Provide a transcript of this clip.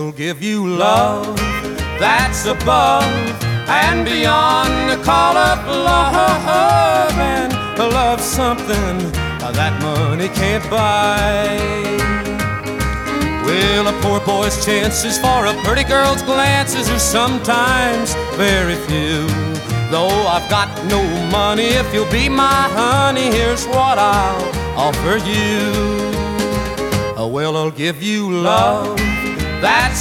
I'll give you love that's above and beyond the call of love, and love something that money can't buy. Well, a poor boy's chances for a pretty girl's glances are sometimes very few. Though I've got no money, if you'll be my honey, here's what I'll offer you. Well, I'll give you love that's